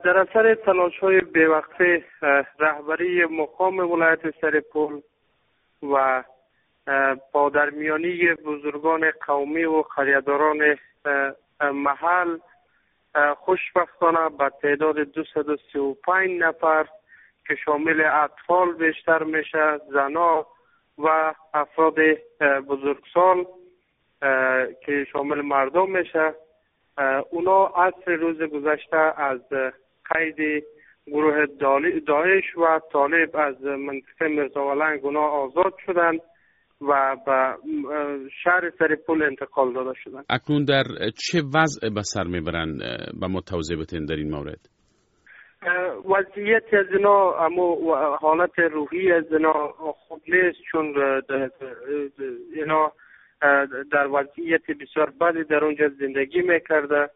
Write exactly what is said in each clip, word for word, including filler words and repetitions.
در اثر تلاش‌های بی‌وقفه رهبری مقام ولایت سرپول و با درمیانی بزرگان قومی و قریه‌داران محل خوشبختانه به تعداد دویست و سی و پنج نفر که شامل اطفال بیشتر میشه، زنا و افراد بزرگسال که شامل مردم میشه، اونا عصر روز گذشته از قید گروه داعش و طالب از منطقه مرزاولنگ اونا آزاد شدند و به شهر سرپول انتقال داده شدند. اکنون در چه وضع به سر میبرند به ما توضیح بدین در این مورد؟ وضعیت از اینا اما حالت روحی از اینا خوب نیست، چون اینا در وضعیت بسیار بدی در اونجا زندگی میکرده.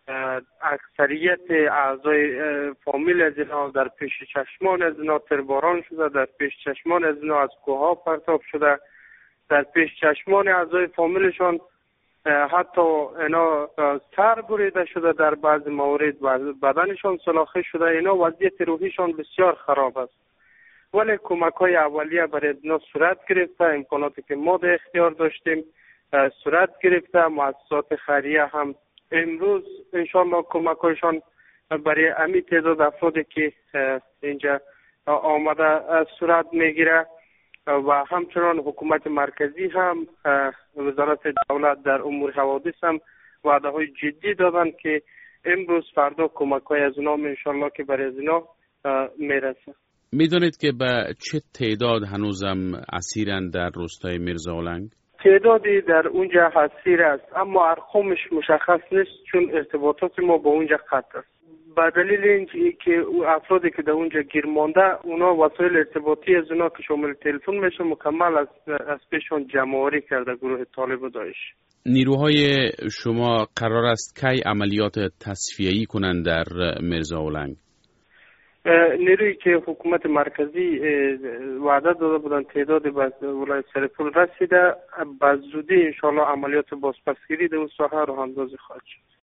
اکثریت اعضای فامیل از اینا در پیش چشمان از اینا ترباران شده، در پیش چشمان از اینا از کوها پرتاب شده، در پیش چشمان اعضای فامیلشان حتی اینا سر بریده شده، در بعض موارد بدنشان سلاخه شده. اینا وضعیت روحیشان بسیار خراب است، ولی کمک های اولیه برای اینا صورت گرفته. امکاناتی که ما در اختیار داشتیم صورت گرفته. مؤسسات خیریه هم امروز انشالله کمک هایشان برای امی تعداد افرادی که اینجا آمده صورت میگیره و همچنان حکومت مرکزی هم وزارت دولت در امور حوادث هم وعده های جدی دادن که امروز فردا کمک های از اونا انشالله که برای از اونا میرسه. میدونید که به چه تعداد هنوزم اسیرن در روستای مرزاولنگ؟ تعدادی در اونجا اسیر است، اما ارقامش مشخص نیست چون ارتباطات ما با اونجا قطع است. به دلیل اینکه افرادی که در اونجا گیر مانده اونا وسایل ارتباطی از اونا که شامل تلفن میشه مکمل از از پیشون جمع‌آوری کرده گروه طالب و داعش. نیروهای شما قرار است کی عملیات تصفیه‌ای کنند در مرزاولنگ؟ نیرویی که حکومت مرکزی وعده داده بودن تعداد به ولایت سرپول رسیده، به زودی انشالله عملیات بازپسگیری در اون ساحه راه اندازی خواهد شد.